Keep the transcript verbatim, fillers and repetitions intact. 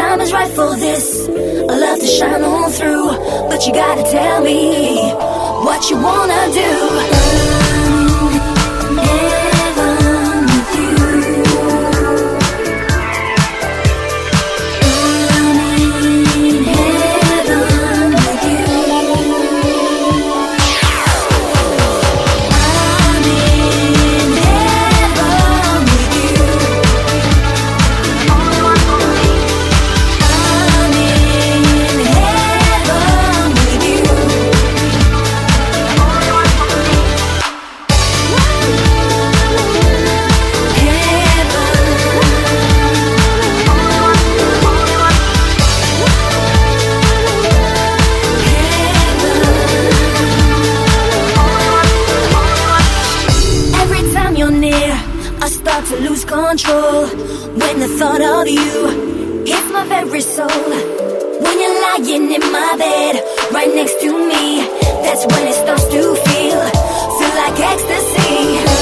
time is right for this. I love to shine on through, but you gotta tell me what you wanna do. To lose control when the thought of you hits my very soul. When you're lying in my bed right next to me, that's when it starts to feel feel like ecstasy.